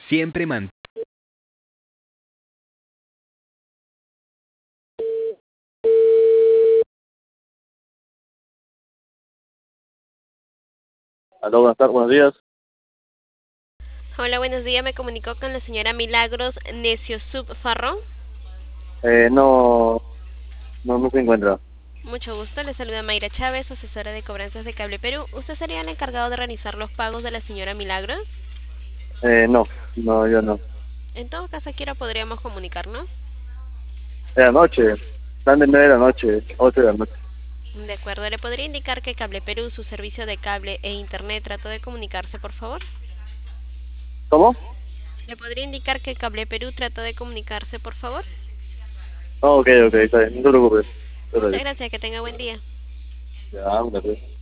Siempre mantén. Aló, buenas tardes, buenos días. Hola, buenos días. Me comunico con la señora Milagros Necio Farrón. No, no se encuentra. Mucho gusto. Le saluda Mayra Chávez, asesora de cobranzas de Cable Perú. ¿Usted sería el encargado de realizar los pagos de la señora Milagros? No, yo no. En todo caso, quiero podríamos comunicarnos. De la noche, están de 9 de la noche, 8 de la noche. De acuerdo. ¿Le podría indicar que Cable Perú, su servicio de cable e internet, trató de comunicarse, por favor? ¿Cómo? ¿Le podría indicar que Cable Perú trató de comunicarse, por favor? Oh, ok, está bien, no te preocupes. Muchas Espérate. gracias. Que tenga buen día. Ya, gracias.